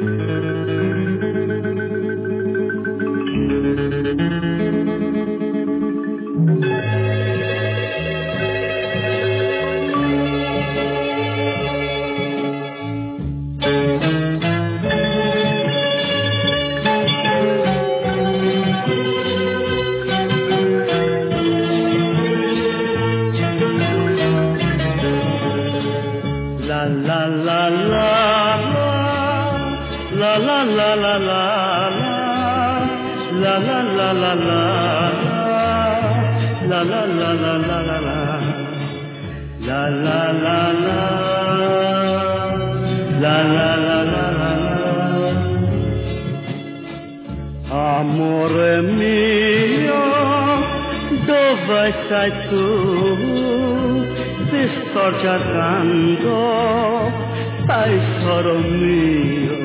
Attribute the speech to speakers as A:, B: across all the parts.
A: Amore mio, dove sei tu? Ti sto cercando, tesoro mio.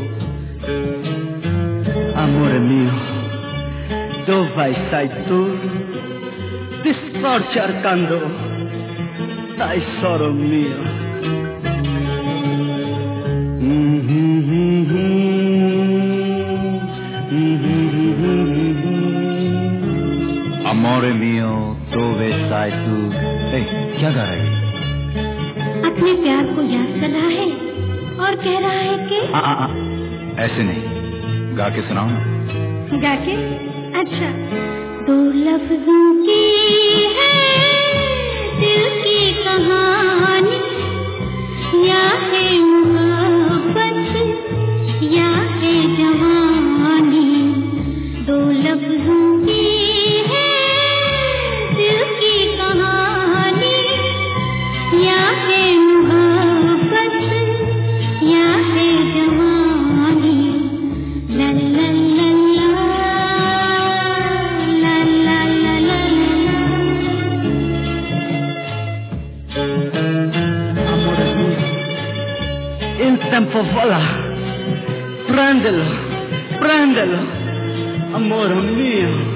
A: Amore mio, dove sei tu? Ti sto cercando, tesoro mio.
B: Amore mio, dove stai tu? क्या गा रही है?
C: अपने प्यार को याद कर रहा है और कह रहा है कि
B: ऐसे नहीं, गा के सुनाओ ना।
C: गा के? अच्छा। दो लफ्जों की है दिल की कहानी, या है मोहब्बत या है जवानी। दो लफ्जों की या है मोहब्बत या है जवानी। ला ला ला ला ला ला ला ला।
A: Amore mio, il tempo vola, prendelo, prendelo, amore mio.